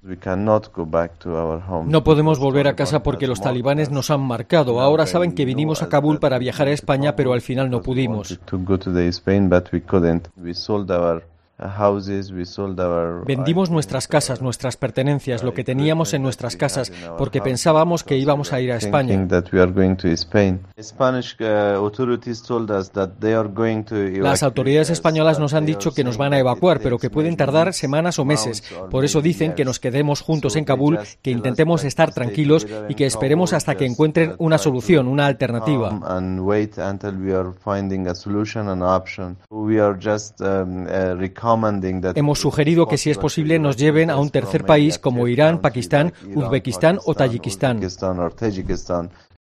No podemos volver a casa porque los talibanes nos han marcado. Ahora saben que vinimos a Kabul para viajar a España, pero al final no pudimos. Vendimos nuestras casas, nuestras pertenencias, lo que teníamos en nuestras casas, porque pensábamos que íbamos a ir a España. Las autoridades españolas nos han dicho que nos van a evacuar, pero que pueden tardar semanas o meses. Por eso dicen que nos quedemos juntos en Kabul, que intentemos estar tranquilos y que esperemos hasta que encuentren una solución, una alternativa. Hemos sugerido que si es posible nos lleven a un tercer país como Irán, Pakistán, Uzbekistán o Tayikistán.